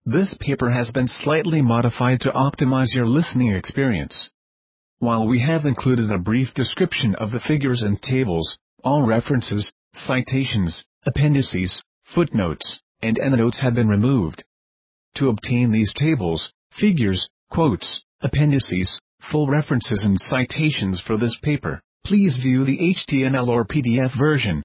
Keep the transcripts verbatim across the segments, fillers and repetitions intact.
This paper has been slightly modified to optimize your listening experience. While we have included a brief description of the figures and tables, all references, citations, appendices, footnotes, and endnotes have been removed. To obtain these tables, figures, quotes, appendices, full references and citations for this paper, please view the H T M L or P D F version.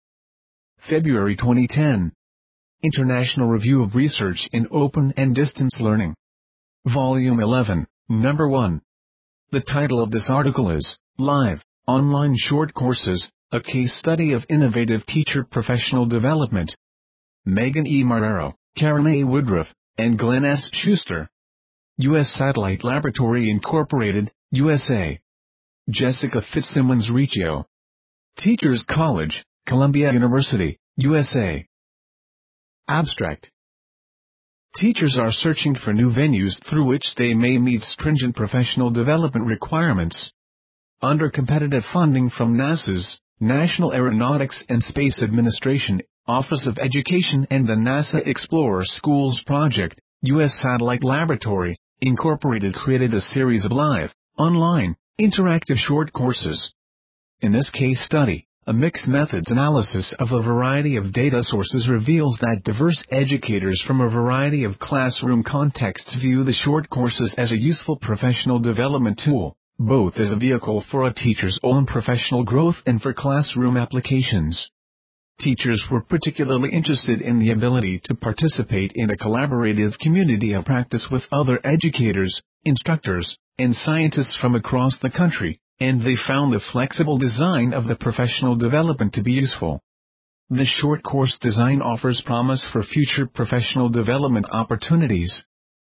February twenty ten. International Review of Research in Open and Distance Learning. Volume eleven, Number one. The title of this article is, Live, Online Short Courses, a Case Study of Innovative Teacher Professional Development. Megan E. Marrero, Karen A. Woodruff, and Glenn S. Schuster. U S Satellite Laboratory Incorporated, U S A. Jessica Fitzsimmons Riccio. Teachers College, Columbia University, U S A. Abstract. Teachers are searching for new venues through which they may meet stringent professional development requirements. Under competitive funding from NASA's National Aeronautics and Space Administration, Office of Education and the NASA Explorer Schools Project, U S Satellite Laboratory, Incorporated created a series of live, online, interactive short courses. In this case study, a mixed methods analysis of a variety of data sources reveals that diverse educators from a variety of classroom contexts view the short courses as a useful professional development tool, both as a vehicle for a teacher's own professional growth and for classroom applications. Teachers were particularly interested in the ability to participate in a collaborative community of practice with other educators, instructors, and scientists from across the country, and they found the flexible design of the professional development to be useful. The short course design offers promise for future professional development opportunities.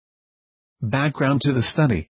Background to the study.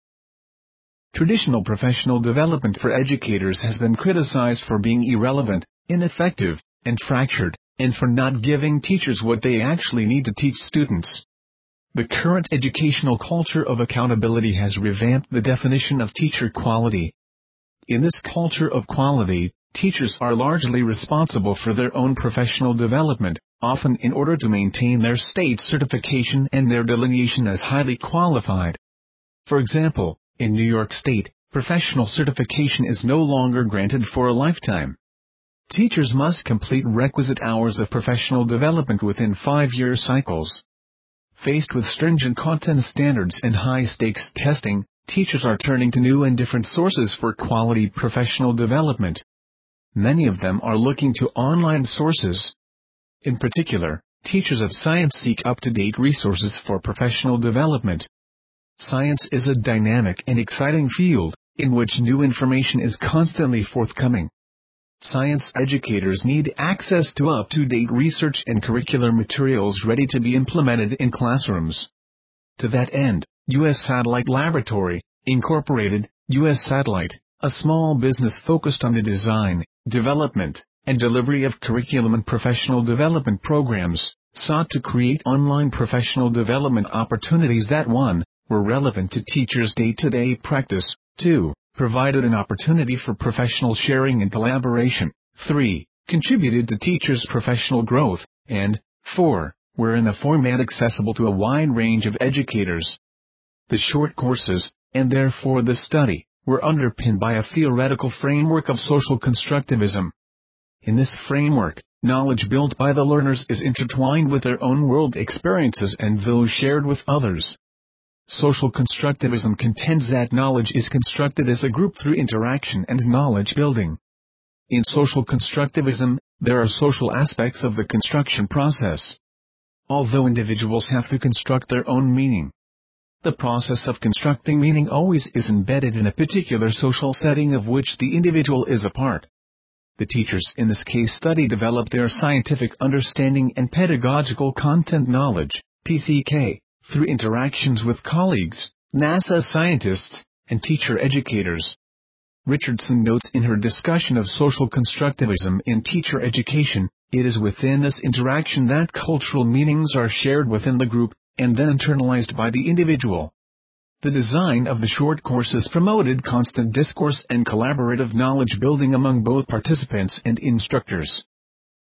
Traditional professional development for educators has been criticized for being irrelevant, ineffective, and fractured, and for not giving teachers what they actually need to teach students. The current educational culture of accountability has revamped the definition of teacher quality. In this culture of quality, teachers are largely responsible for their own professional development, often in order to maintain their state certification and their delineation as highly qualified. For example, in New York State, professional certification is no longer granted for a lifetime. Teachers must complete requisite hours of professional development within five-year cycles. Faced with stringent content standards and high-stakes testing, teachers are turning to new and different sources for quality professional development. Many of them are looking to online sources. In particular, teachers of science seek up-to-date resources for professional development. Science is a dynamic and exciting field, in which new information is constantly forthcoming. Science educators need access to up-to-date research and curricular materials ready to be implemented in classrooms. To that end, U S Satellite Laboratory, Incorporated, U S Satellite, a small business focused on the design, development, and delivery of curriculum and professional development programs, sought to create online professional development opportunities that one, were relevant to teachers' day-to-day practice, two, provided an opportunity for professional sharing and collaboration, three, contributed to teachers' professional growth, and four, were in a format accessible to a wide range of educators. The short courses, and therefore the study, were underpinned by a theoretical framework of social constructivism. In this framework, knowledge built by the learners is intertwined with their own world experiences and those shared with others. Social constructivism contends that knowledge is constructed as a group through interaction and knowledge building. In social constructivism, there are social aspects of the construction process. Although individuals have to construct their own meaning, the process of constructing meaning always is embedded in a particular social setting of which the individual is a part. The teachers in this case study develop their scientific understanding and pedagogical content knowledge, P C K, through interactions with colleagues, NASA scientists, and teacher educators. Richardson notes in her discussion of social constructivism in teacher education, it is within this interaction that cultural meanings are shared within the group, and then internalized by the individual. The design of the short courses promoted constant discourse and collaborative knowledge building among both participants and instructors.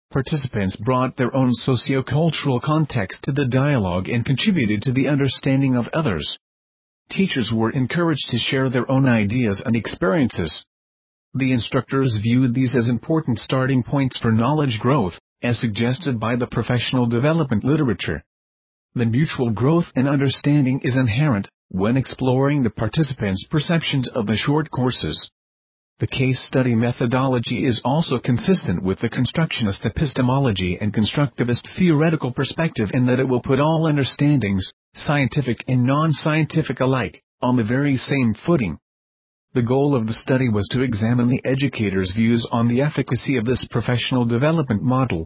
Participants brought their own socio-cultural context to the dialogue and contributed to the understanding of others. Teachers were encouraged to share their own ideas and experiences. The instructors viewed these as important starting points for knowledge growth, as suggested by the professional development literature. The mutual growth and understanding is inherent when exploring the participants' perceptions of the short courses. The case study methodology is also consistent with the constructionist epistemology and constructivist theoretical perspective in that it will put all understandings, scientific and non-scientific alike, on the very same footing. The goal of the study was to examine the educators' views on the efficacy of this professional development model.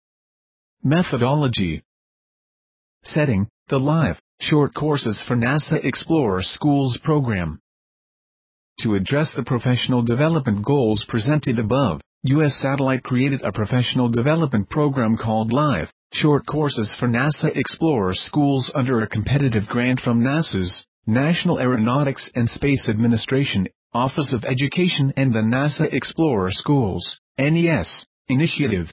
Methodology. Setting: the live, short courses for NASA Explorer Schools program. To address the professional development goals presented above, U S Satellite created a professional development program called Live, Short Courses for NASA Explorer Schools under a competitive grant from NASA's National Aeronautics and Space Administration, Office of Education and the NASA Explorer Schools (N E S) initiative.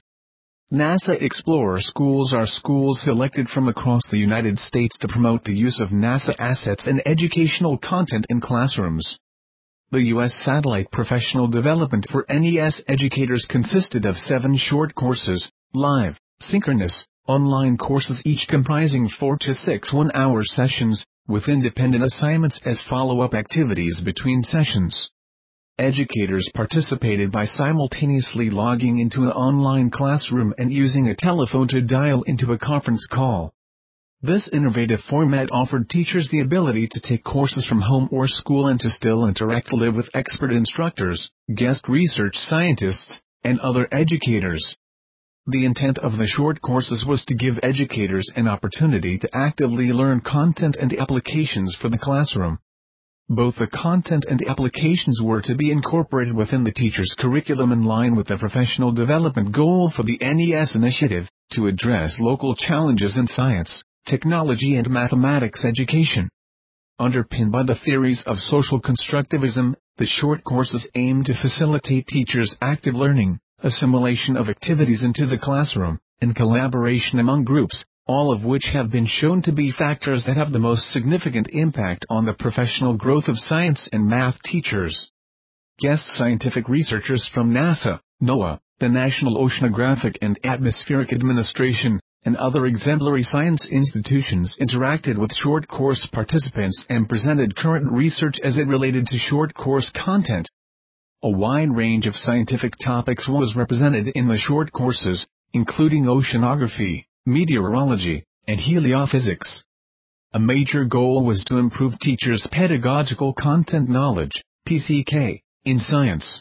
NASA Explorer Schools are schools selected from across the United States to promote the use of NASA assets and educational content in classrooms. The U S Satellite professional development for N E S educators consisted of seven short courses, live, synchronous, online courses each comprising four to six one-hour sessions, with independent assignments as follow-up activities between sessions. Educators participated by simultaneously logging into an online classroom and using a telephone to dial into a conference call. This innovative format offered teachers the ability to take courses from home or school and to still interact live with expert instructors, guest research scientists, and other educators. The intent of the short courses was to give educators an opportunity to actively learn content and applications for the classroom. Both the content and applications were to be incorporated within the teacher's curriculum in line with the professional development goal for the N E S initiative, to address local challenges in science, technology and mathematics education. Underpinned by the theories of social constructivism, the short courses aim to facilitate teachers' active learning, assimilation of activities into the classroom, and collaboration among groups, all of which have been shown to be factors that have the most significant impact on the professional growth of science and math teachers. Guest scientific researchers from NASA, NOAA, the National Oceanographic and Atmospheric Administration, and other exemplary science institutions interacted with short course participants and presented current research as it related to short course content. A wide range of scientific topics was represented in the short courses, including oceanography, meteorology, and heliophysics. A major goal was to improve teachers' pedagogical content knowledge, P C K, in science.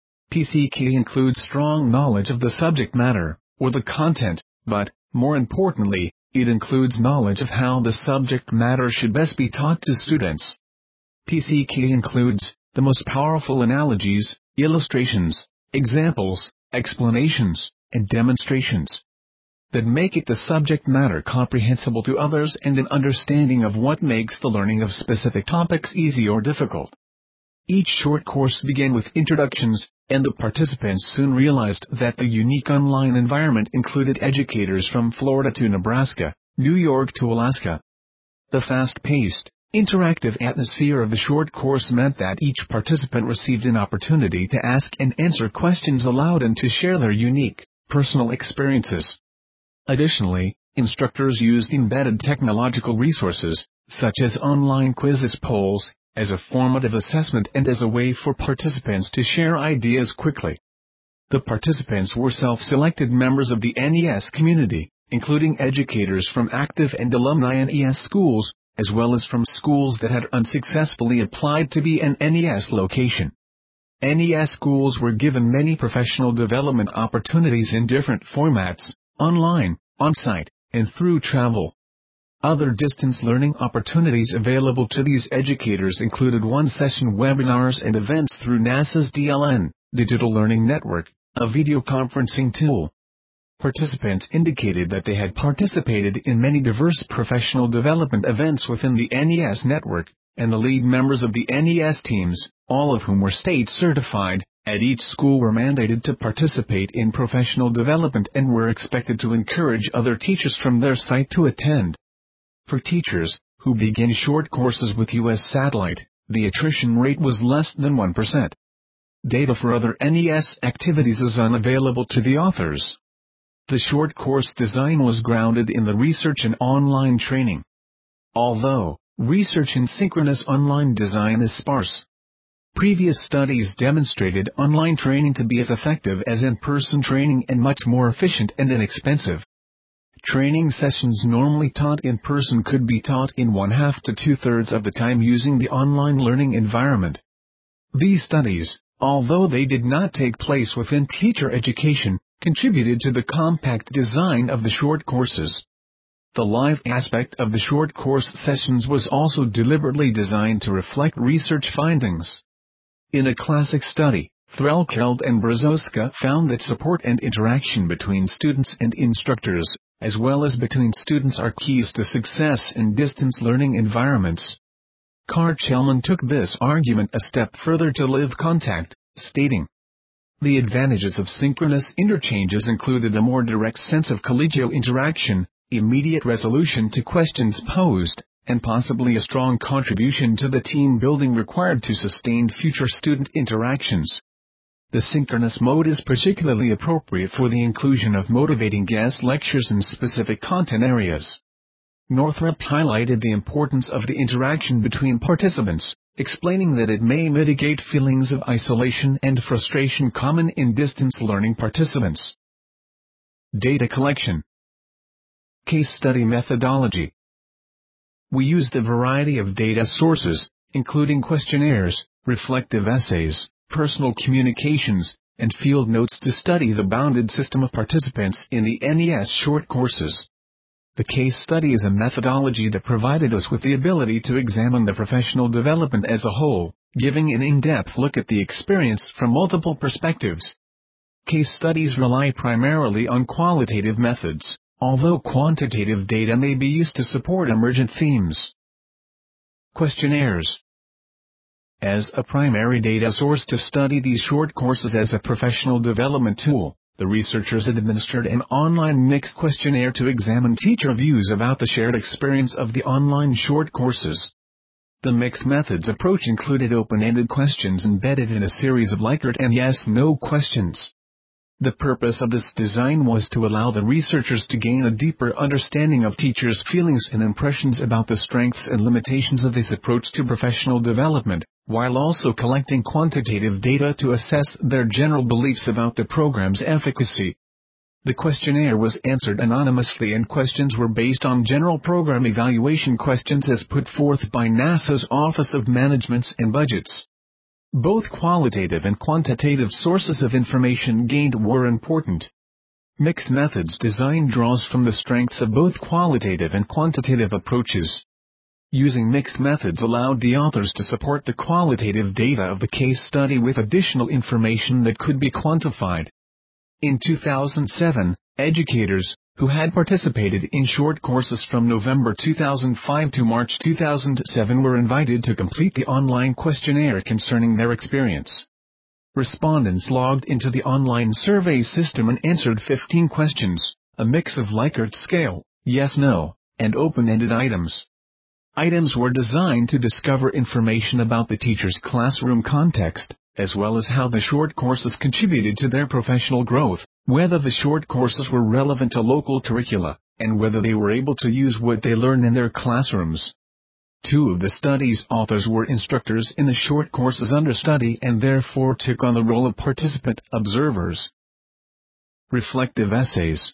P C K includes strong knowledge of the subject matter, or the content, but, more importantly, it includes knowledge of how the subject matter should best be taught to students. P C K includes the most powerful analogies, illustrations, examples, explanations, and demonstrations that make it the subject matter comprehensible to others and an understanding of what makes the learning of specific topics easy or difficult. Each short course began with introductions, and the participants soon realized that the unique online environment included educators from Florida to Nebraska, New York to Alaska. The fast-paced, interactive atmosphere of the short course meant that each participant received an opportunity to ask and answer questions aloud and to share their unique, personal experiences. Additionally, instructors used embedded technological resources, such as online quizzes, polls, as a formative assessment and as a way for participants to share ideas quickly. The participants were self-selected members of the N E S community, including educators from active and alumni N E S schools, as well as from schools that had unsuccessfully applied to be an N E S location. N E S schools were given many professional development opportunities in different formats: online, on-site, and through travel. Other distance learning opportunities available to these educators included one-session webinars and events through NASA's D L N, Digital Learning Network, a video conferencing tool. Participants indicated that they had participated in many diverse professional development events within the N E S network, and the lead members of the N E S teams, all of whom were state certified, At each school were mandated to participate in professional development and were expected to encourage other teachers from their site to attend. For teachers who begin short courses with U S Satellite, the attrition rate was less than one percent. Data for other N E S activities is unavailable to the authors. The short course design was grounded in the research and online training. Although research in synchronous online design is sparse, previous studies demonstrated online training to be as effective as in-person training and much more efficient and inexpensive. Training sessions normally taught in person could be taught in one half to two-thirds of the time using the online learning environment. These studies, although they did not take place within teacher education, contributed to the compact design of the short courses. The live aspect of the short course sessions was also deliberately designed to reflect research findings. In a classic study, Threlkeld and Brzozowska found that support and interaction between students and instructors, as well as between students, are keys to success in distance learning environments. Karchelman took this argument a step further to live contact, stating, "The advantages of synchronous interchanges included a more direct sense of collegial interaction, immediate resolution to questions posed, and possibly a strong contribution to the team building required to sustain future student interactions. The synchronous mode is particularly appropriate for the inclusion of motivating guest lectures in specific content areas." Northrop highlighted the importance of the interaction between participants, explaining that it may mitigate feelings of isolation and frustration common in distance learning participants. Data collection. Case study methodology. We used a variety of data sources, including questionnaires, reflective essays, personal communications, and field notes to study the bounded system of participants in the N E S short courses. The case study is a methodology that provided us with the ability to examine the professional development as a whole, giving an in-depth look at the experience from multiple perspectives. Case studies rely primarily on qualitative methods, although quantitative data may be used to support emergent themes. Questionnaires. As a primary data source to study these short courses as a professional development tool, the researchers administered an online mixed questionnaire to examine teacher views about the shared experience of the online short courses. The mixed methods approach included open-ended questions embedded in a series of Likert and yes-no questions. The purpose of this design was to allow the researchers to gain a deeper understanding of teachers' feelings and impressions about the strengths and limitations of this approach to professional development, while also collecting quantitative data to assess their general beliefs about the program's efficacy. The questionnaire was answered anonymously and questions were based on general program evaluation questions as put forth by NASA's Office of Managements and Budgets. Both qualitative and quantitative sources of information gained were important. Mixed methods design draws from the strengths of both qualitative and quantitative approaches. Using mixed methods allowed the authors to support the qualitative data of the case study with additional information that could be quantified. In two thousand seven, educators, who had participated in short courses from November two thousand five to March two thousand seven, were invited to complete the online questionnaire concerning their experience. Respondents logged into the online survey system and answered fifteen questions, a mix of Likert scale, yes-no, and open-ended items. Items were designed to discover information about the teacher's classroom context, as well as how the short courses contributed to their professional growth, whether the short courses were relevant to local curricula, and whether they were able to use what they learned in their classrooms. Two of the study's authors were instructors in the short courses under study and therefore took on the role of participant observers. Reflective essays.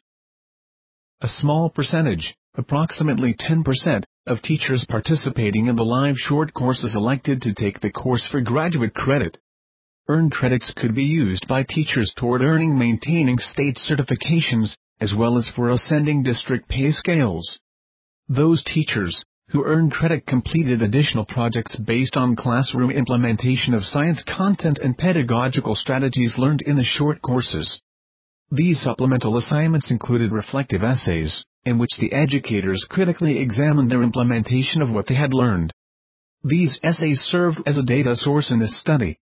A small percentage, approximately ten percent, of teachers participating in the live short courses elected to take the course for graduate credit. Earned credits could be used by teachers toward earning maintaining state certifications, as well as for ascending district pay scales. Those teachers who earned credit completed additional projects based on classroom implementation of science content and pedagogical strategies learned in the short courses. These supplemental assignments included reflective essays, in which the educators critically examined their implementation of what they had learned. These essays served as a data source in this study.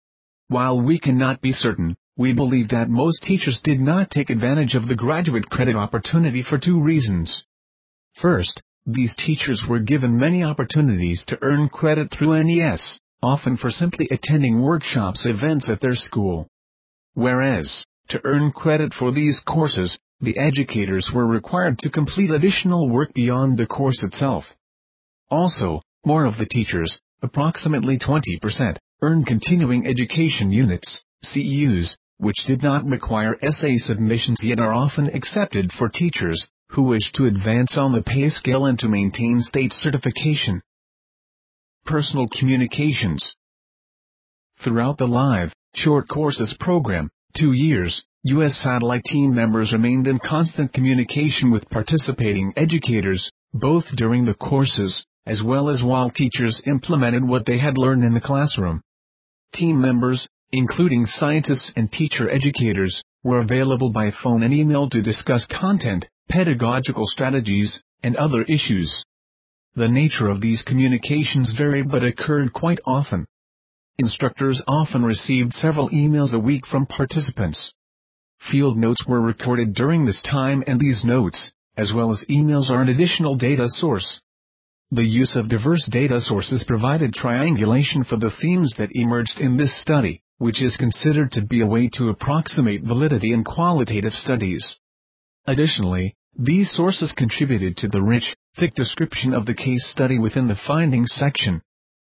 While we cannot be certain, we believe that most teachers did not take advantage of the graduate credit opportunity for two reasons. First, these teachers were given many opportunities to earn credit through N E S, often for simply attending workshops events at their school. Whereas, to earn credit for these courses, the educators were required to complete additional work beyond the course itself. Also, more of the teachers, approximately twenty percent, earned continuing education units, C E Us, which did not require essay submissions yet are often accepted for teachers who wish to advance on the pay scale and to maintain state certification. Personal communications. Throughout the live, short courses program, two years, U S Satellite team members remained in constant communication with participating educators, both during the courses, as well as while teachers implemented what they had learned in the classroom. Team members, including scientists and teacher educators, were available by phone and email to discuss content, pedagogical strategies, and other issues. The nature of these communications varied but occurred quite often. Instructors often received several emails a week from participants. Field notes were recorded during this time, and these notes, as well as emails, are an additional data source. The use of diverse data sources provided triangulation for the themes that emerged in this study, which is considered to be a way to approximate validity in qualitative studies. Additionally, these sources contributed to the rich, thick description of the case study within the findings section.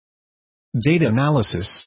Data analysis.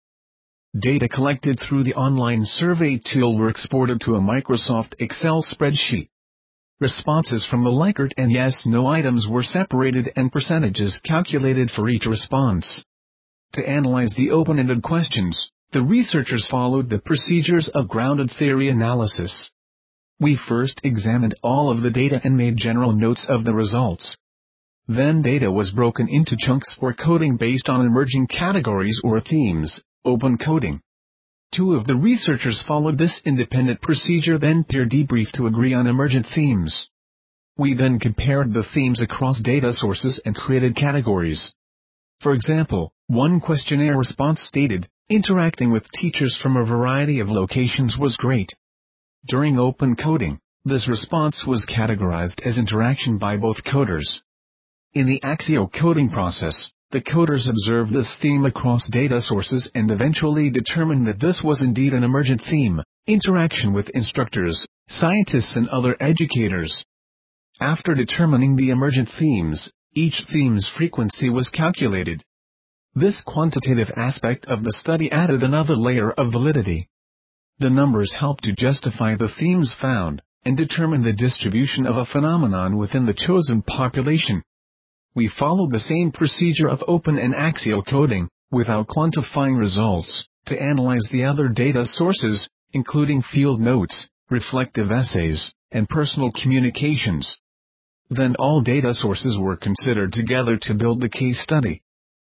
Data collected through the online survey tool were exported to a Microsoft Excel spreadsheet. Responses from the Likert and yes/no items were separated and percentages calculated for each response. To analyze the open-ended questions, the researchers followed the procedures of grounded theory analysis. We first examined all of the data and made general notes of the results. Then data was broken into chunks for coding based on emerging categories or themes, open coding. Two of the researchers followed this independent procedure, then peer debriefed to agree on emergent themes. We then compared the themes across data sources and created categories. For example, one questionnaire response stated, "Interacting with teachers from a variety of locations was great." During open coding, this response was categorized as interaction by both coders. In the Axio coding process, the coders observed this theme across data sources and eventually determined that this was indeed an emergent theme, interaction with instructors, scientists and other educators. After determining the emergent themes, each theme's frequency was calculated. This quantitative aspect of the study added another layer of validity. The numbers helped to justify the themes found, and determine the distribution of a phenomenon within the chosen population. We followed the same procedure of open and axial coding, without quantifying results, to analyze the other data sources, including field notes, reflective essays, and personal communications. Then all data sources were considered together to build the case study.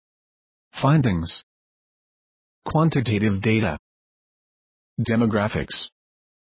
Findings. Quantitative data. Demographics.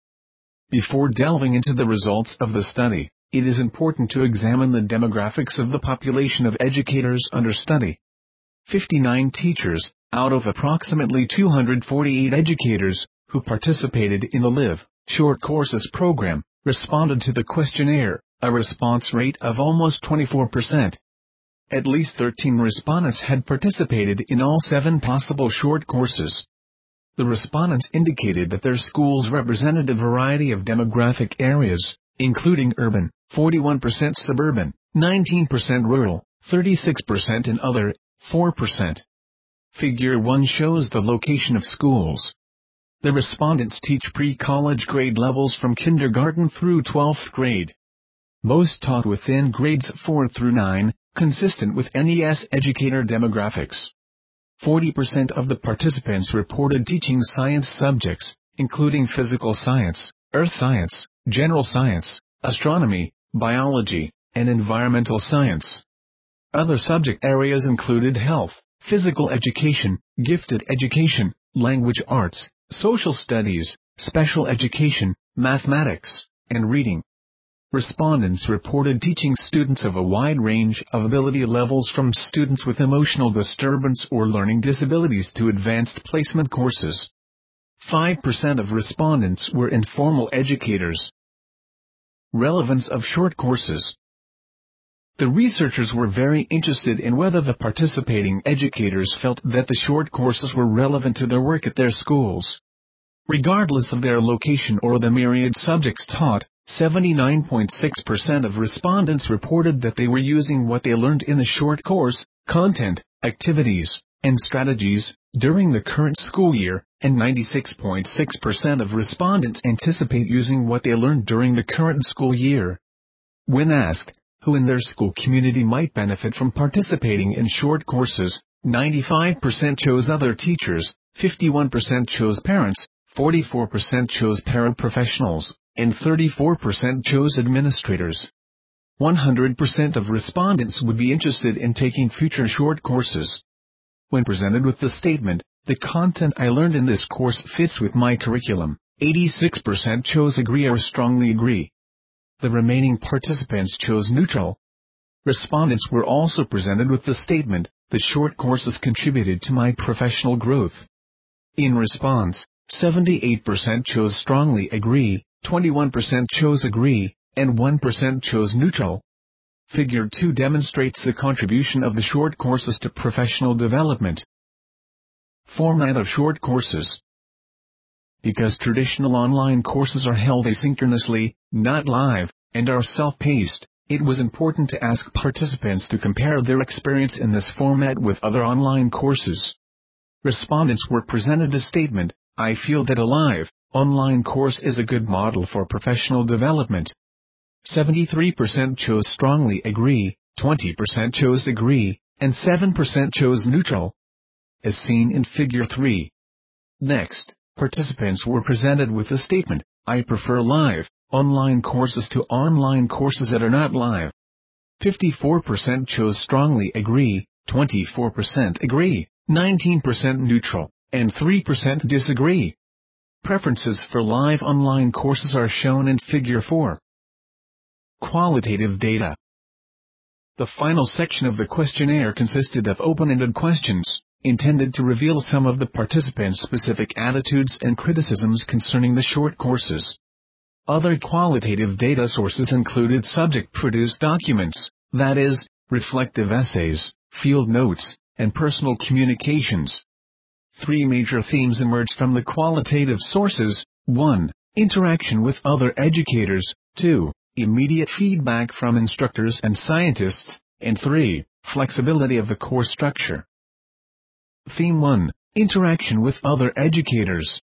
Before delving into the results of the study, it is important to examine the demographics of the population of educators under study. fifty-nine teachers, out of approximately two hundred forty-eight educators, who participated in the Live, Short Courses program, responded to the questionnaire, a response rate of almost twenty-four percent. At least thirteen respondents had participated in all seven possible short courses. The respondents indicated that their schools represented a variety of demographic areas, including urban, forty-one percent suburban, nineteen percent rural, thirty-six percent and other, four percent. Figure one shows the location of schools. The respondents teach pre-college grade levels from kindergarten through twelfth grade. Most taught within grades four through nine, consistent with N E S educator demographics. forty percent of the participants reported teaching science subjects, including physical science, earth science, general science, astronomy, biology, and environmental science. Other subject areas included health, physical education, gifted education, language arts, social studies, special education, mathematics, and reading. Respondents reported teaching students of a wide range of ability levels, from students with emotional disturbance or learning disabilities to advanced placement courses. five percent of respondents were informal educators. Relevance of short courses. The researchers were very interested in whether the participating educators felt that the short courses were relevant to their work at their schools. Regardless of their location or the myriad subjects taught, seventy-nine point six percent of respondents reported that they were using what they learned in the short course, content, activities, and strategies, during the current school year, and ninety-six point six percent of respondents anticipate using what they learned during the current school year. When asked who in their school community might benefit from participating in short courses, ninety-five percent chose other teachers, fifty-one percent chose parents, forty-four percent chose paraprofessionals, and thirty-four percent chose administrators. one hundred percent of respondents would be interested in taking future short courses. When presented with the statement, "The content I learned in this course fits with my curriculum," eighty-six percent chose agree or strongly agree. The remaining participants chose neutral. Respondents were also presented with the statement, "The short courses contributed to my professional growth." In response, seventy-eight percent chose strongly agree, twenty-one percent chose agree, and one percent chose neutral. Figure two demonstrates the contribution of the short courses to professional development. Format of short courses. Because traditional online courses are held asynchronously, not live, and are self-paced, it was important to ask participants to compare their experience in this format with other online courses. Respondents were presented a statement, "I feel that a live, online course is a good model for professional development." seventy-three percent chose strongly agree, twenty percent chose agree, and seven percent chose neutral, as seen in Figure three. Next, participants were presented with a statement, "I prefer live, online courses to online courses that are not live." fifty-four percent chose strongly agree, twenty-four percent agree, nineteen percent neutral, and three percent disagree. Preferences for live online courses are shown in Figure four. Qualitative data. The final section of the questionnaire consisted of open-ended questions, intended to reveal some of the participants' specific attitudes and criticisms concerning the short courses. Other qualitative data sources included subject-produced documents, that is, reflective essays, field notes, and personal communications. Three major themes emerged from the qualitative sources: one. Interaction with other educators, two. Immediate feedback from instructors and scientists, and three. Flexibility of the course structure. Theme one. Interaction with other educators.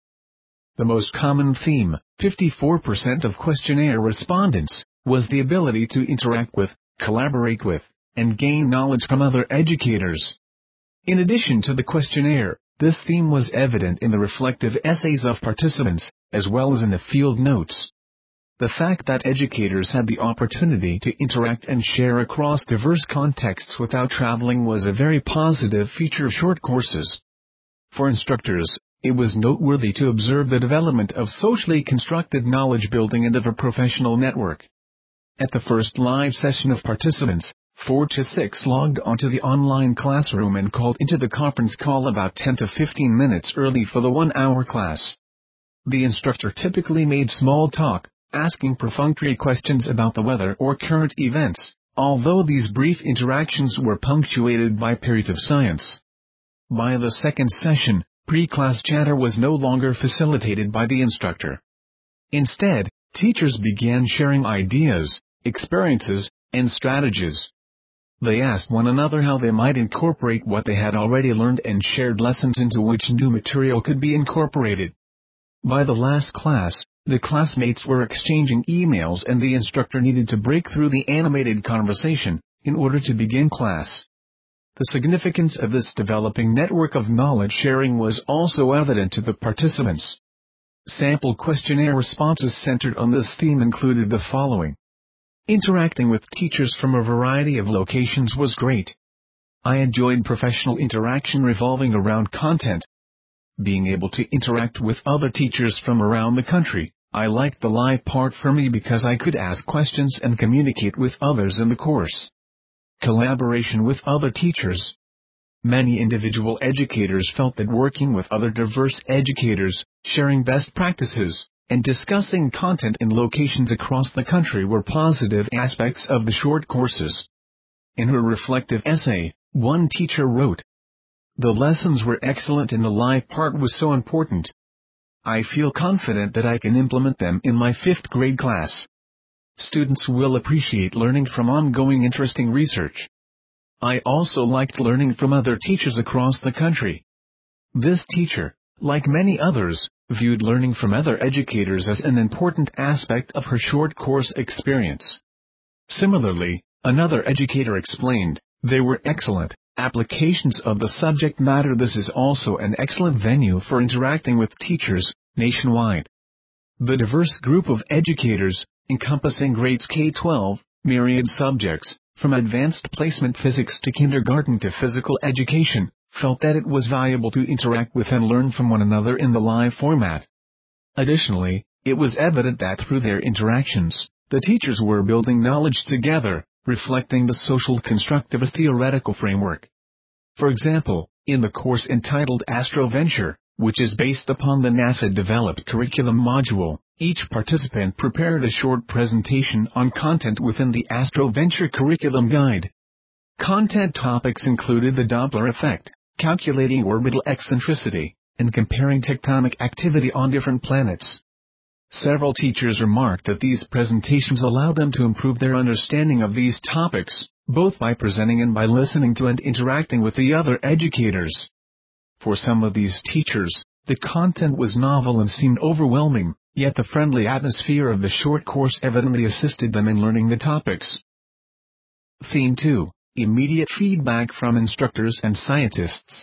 The most common theme, fifty-four percent of questionnaire respondents, was the ability to interact with, collaborate with, and gain knowledge from other educators. In addition to the questionnaire, this theme was evident in the reflective essays of participants, as well as in the field notes. The fact that educators had the opportunity to interact and share across diverse contexts without traveling was a very positive feature of short courses. For instructors, it was noteworthy to observe the development of socially constructed knowledge building and of a professional network. At the first live session of participants, four to six logged onto the online classroom and called into the conference call about ten to fifteen minutes early for the one-hour class. The instructor typically made small talk, asking perfunctory questions about the weather or current events, although these brief interactions were punctuated by periods of science. By the second session, pre-class chatter was no longer facilitated by the instructor. Instead, teachers began sharing ideas, experiences, and strategies. They asked one another how they might incorporate what they had already learned and shared lessons into which new material could be incorporated. By the last class, the classmates were exchanging emails and the instructor needed to break through the animated conversation in order to begin class. The significance of this developing network of knowledge sharing was also evident to the participants. Sample questionnaire responses centered on this theme included the following. Interacting with teachers from a variety of locations was great. I enjoyed professional interaction revolving around content. Being able to interact with other teachers from around the country, I liked the live part for me because I could ask questions and communicate with others in the course. Collaboration with other teachers. Many individual educators felt that working with other diverse educators, sharing best practices, and discussing content in locations across the country were positive aspects of the short courses. In her reflective essay, one teacher wrote, "The lessons were excellent and the live part was so important. I feel confident that I can implement them in my fifth grade class. Students will appreciate learning from ongoing interesting research. I also liked learning from other teachers across the country." This teacher, like many others, viewed learning from other educators as an important aspect of her short course experience. Similarly, another educator explained, "They were excellent applications of the subject matter. This is also an excellent venue for interacting with teachers nationwide." The diverse group of educators, encompassing grades K through twelve, myriad subjects, from advanced placement physics to kindergarten to physical education, felt that it was valuable to interact with and learn from one another in the live format. Additionally, it was evident that through their interactions, the teachers were building knowledge together, reflecting the social constructivist theoretical framework. For example, in the course entitled AstroVenture, which is based upon the NASA-developed curriculum module, each participant prepared a short presentation on content within the AstroVenture curriculum guide. Content topics included the Doppler effect, calculating orbital eccentricity, and comparing tectonic activity on different planets. Several teachers remarked that these presentations allowed them to improve their understanding of these topics, both by presenting and by listening to and interacting with the other educators. For some of these teachers, the content was novel and seemed overwhelming, yet the friendly atmosphere of the short course evidently assisted them in learning the topics. Theme two. Immediate feedback from instructors and scientists.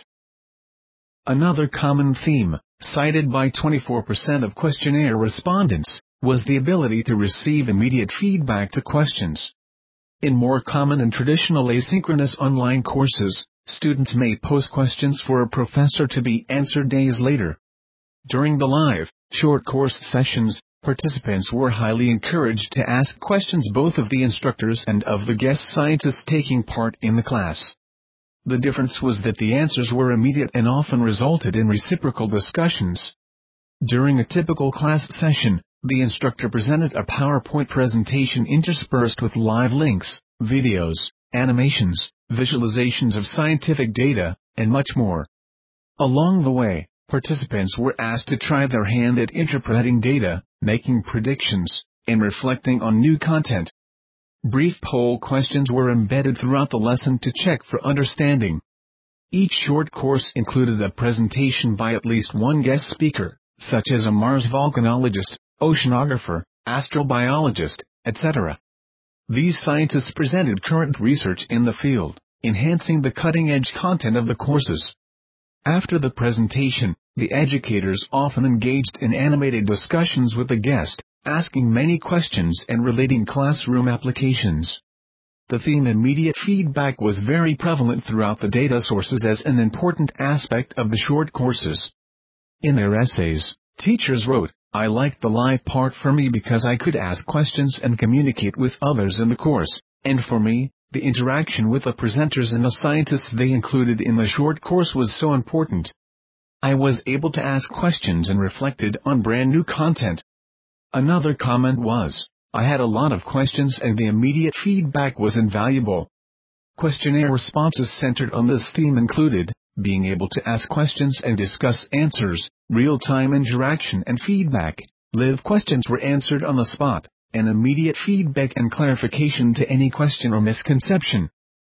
Another common theme, cited by twenty-four percent of questionnaire respondents, was the ability to receive immediate feedback to questions. In more common and traditional asynchronous online courses, students may post questions for a professor to be answered days later. During the live, short course sessions, participants were highly encouraged to ask questions both of the instructors and of the guest scientists taking part in the class. The difference was that the answers were immediate and often resulted in reciprocal discussions. During a typical class session, the instructor presented a PowerPoint presentation interspersed with live links, videos, animations, visualizations of scientific data, and much more. Along the way, participants were asked to try their hand at interpreting data, making predictions, and reflecting on new content. Brief poll questions were embedded throughout the lesson to check for understanding. Each short course included a presentation by at least one guest speaker, such as a Mars volcanologist, oceanographer, astrobiologist, et cetera. These scientists presented current research in the field, enhancing the cutting-edge content of the courses. After the presentation, the educators often engaged in animated discussions with the guest, asking many questions and relating classroom applications. The theme immediate feedback was very prevalent throughout the data sources as an important aspect of the short courses. In their essays, teachers wrote, "I liked the live part for me because I could ask questions and communicate with others in the course, and for me, the interaction with the presenters and the scientists they included in the short course was so important. I was able to ask questions and reflected on brand new content." Another comment was, "I had a lot of questions and the immediate feedback was invaluable." Questionnaire responses centered on this theme included, being able to ask questions and discuss answers, real-time interaction and feedback, live questions were answered on the spot, and immediate feedback and clarification to any question or misconception.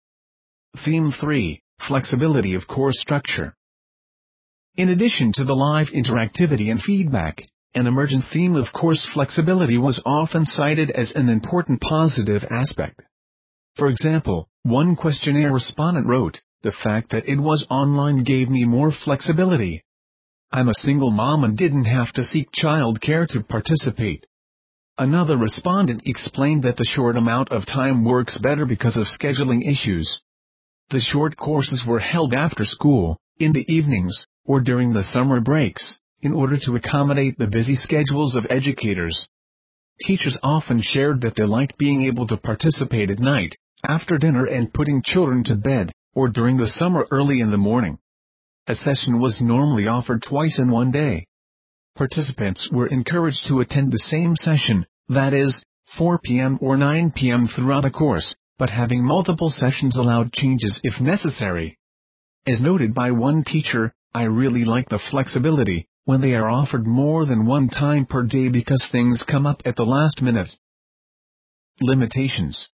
Theme three. Flexibility of course structure. In addition to the live interactivity and feedback, an emergent theme of course flexibility was often cited as an important positive aspect. For example, one questionnaire respondent wrote, "The fact that it was online gave me more flexibility. I'm a single mom and didn't have to seek child care to participate." Another respondent explained that the short amount of time works better because of scheduling issues. The short courses were held after school, in the evenings, or during the summer breaks, in order to accommodate the busy schedules of educators. Teachers often shared that they liked being able to participate at night, after dinner and putting children to bed, or during the summer early in the morning. A session was normally offered twice in one day. Participants were encouraged to attend the same session, that is, four p m or nine p m throughout a course, but having multiple sessions allowed changes if necessary. As noted by one teacher, "I really like the flexibility when they are offered more than one time per day because things come up at the last minute." Limitations.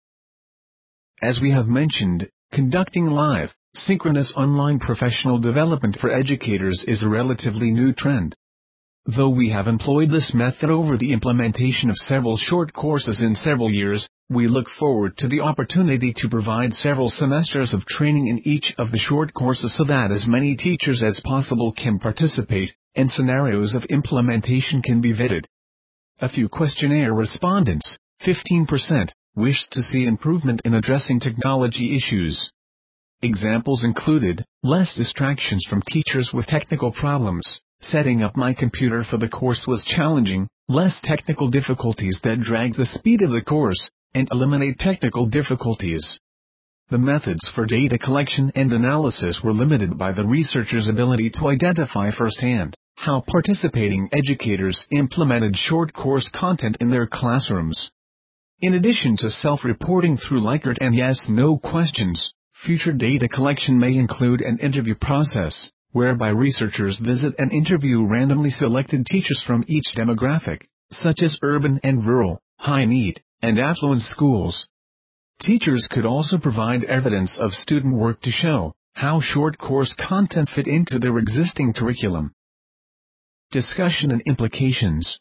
As we have mentioned, conducting live, synchronous online professional development for educators is a relatively new trend. Though we have employed this method over the implementation of several short courses in several years, we look forward to the opportunity to provide several semesters of training in each of the short courses so that as many teachers as possible can participate, and scenarios of implementation can be vetted. A few questionnaire respondents, fifteen percent, wished to see improvement in addressing technology issues. Examples included, less distractions from teachers with technical problems. Setting up my computer for the course was challenging, less technical difficulties that drag the speed of the course, and eliminate technical difficulties. The methods for data collection and analysis were limited by the researchers' ability to identify firsthand how participating educators implemented short course content in their classrooms. In addition to self-reporting through Likert and yes-no questions, future data collection may include an interview process, whereby researchers visit and interview randomly selected teachers from each demographic, such as urban and rural, high-need, and affluent schools. Teachers could also provide evidence of student work to show how short course content fit into their existing curriculum. Discussion and implications.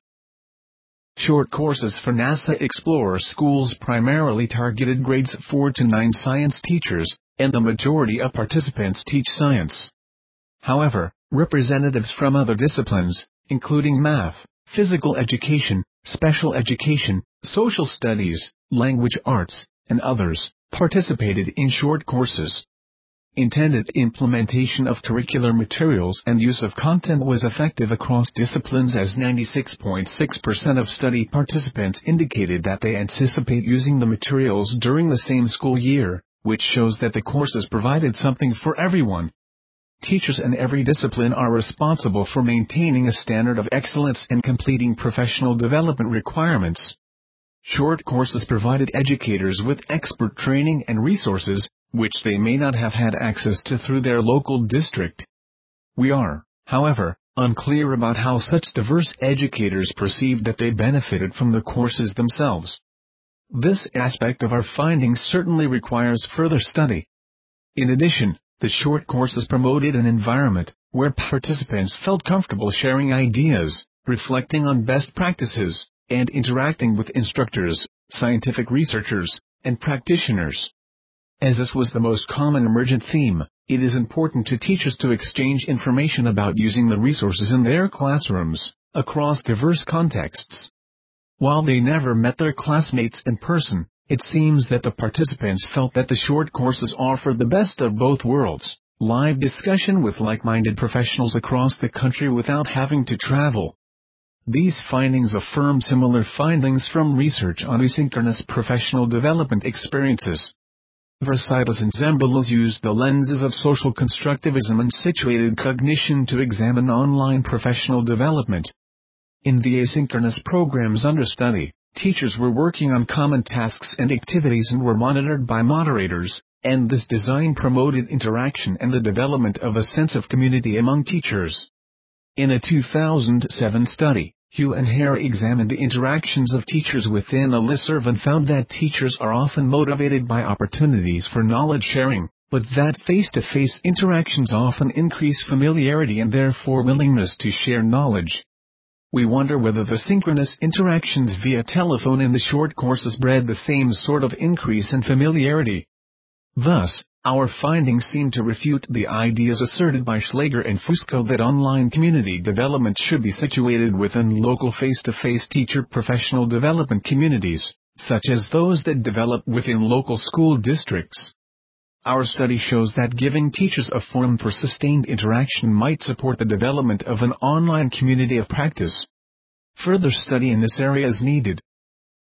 Short courses for NASA Explorer schools primarily targeted grades four to nine science teachers, and the majority of participants teach science. However, representatives from other disciplines, including math, physical education, special education, social studies, language arts, and others, participated in short courses. Intended implementation of curricular materials and use of content was effective across disciplines as ninety-six point six percent of study participants indicated that they anticipate using the materials during the same school year, which shows that the courses provided something for everyone. Teachers in every discipline are responsible for maintaining a standard of excellence and completing professional development requirements. Short courses provided educators with expert training and resources, which they may not have had access to through their local district. We are, however, unclear about how such diverse educators perceived that they benefited from the courses themselves. This aspect of our findings certainly requires further study. In addition, the short courses promoted an environment where participants felt comfortable sharing ideas, reflecting on best practices, and interacting with instructors, scientific researchers, and practitioners. As this was the most common emergent theme, it is important to teachers to exchange information about using the resources in their classrooms, across diverse contexts. While they never met their classmates in person, it seems that the participants felt that the short courses offered the best of both worlds, live discussion with like-minded professionals across the country without having to travel. These findings affirm similar findings from research on asynchronous professional development experiences. Versitis and Zembalus used the lenses of social constructivism and situated cognition to examine online professional development. In the asynchronous programs under study, teachers were working on common tasks and activities and were monitored by moderators, and this design promoted interaction and the development of a sense of community among teachers. In a two thousand seven study, Hugh and Hare examined the interactions of teachers within a listserv and found that teachers are often motivated by opportunities for knowledge sharing, but that face-to-face interactions often increase familiarity and therefore willingness to share knowledge. We wonder whether the synchronous interactions via telephone in the short courses bred the same sort of increase in familiarity. Thus, our findings seem to refute the ideas asserted by Schlager and Fusco that online community development should be situated within local face-to-face teacher professional development communities, such as those that develop within local school districts. Our study shows that giving teachers a forum for sustained interaction might support the development of an online community of practice. Further study in this area is needed.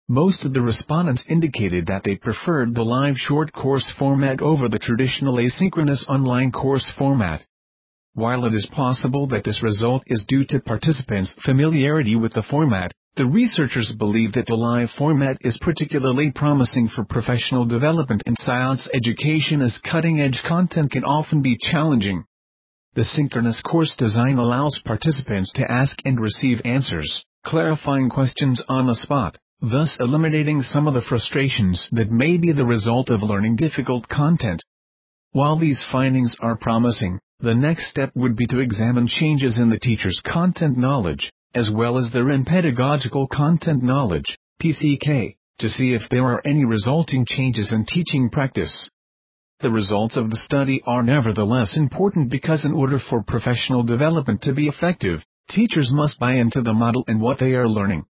Most of the respondents indicated that they preferred the live short course format over the traditional asynchronous online course format. While it is possible that this result is due to participants' familiarity with the format, the researchers believe that the live format is particularly promising for professional development in science education, as cutting-edge content can often be challenging. The synchronous course design allows participants to ask and receive answers, clarifying questions on the spot, thus eliminating some of the frustrations that may be the result of learning difficult content. While these findings are promising, the next step would be to examine changes in the teacher's content knowledge, as well as their in-pedagogical content knowledge, P C K, to see if there are any resulting changes in teaching practice. The results of the study are nevertheless important because in order for professional development to be effective, teachers must buy into the model and what they are learning.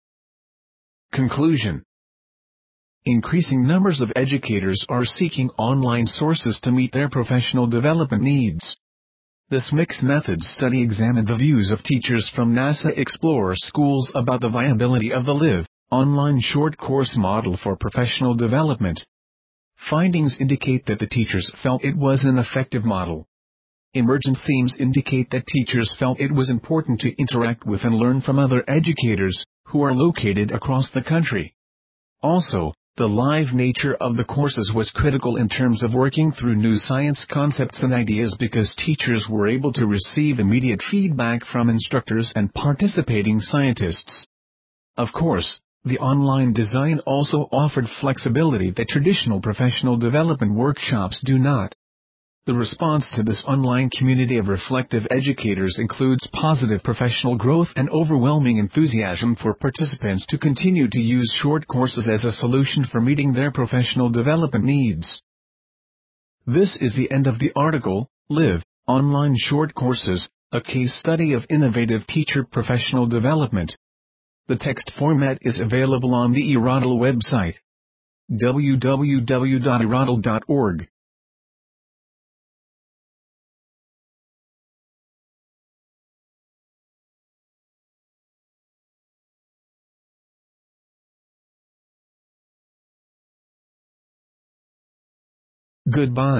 Conclusion. Increasing numbers of educators are seeking online sources to meet their professional development needs. This mixed methods study examined the views of teachers from NASA Explorer schools about the viability of the Live online short course model for professional development. Findings indicate that the teachers felt it was an effective model. Emergent themes indicate that teachers felt it was important to interact with and learn from other educators, who are located across the country. Also, the live nature of the courses was critical in terms of working through new science concepts and ideas because teachers were able to receive immediate feedback from instructors and participating scientists. Of course, the online design also offered flexibility that traditional professional development workshops do not. The response to this online community of reflective educators includes positive professional growth and overwhelming enthusiasm for participants to continue to use short courses as a solution for meeting their professional development needs. This is the end of the article, Live Online Short Courses, a case study of innovative teacher professional development. The text format is available on the eRoddle website, w w w dot e roddle dot org. Goodbye.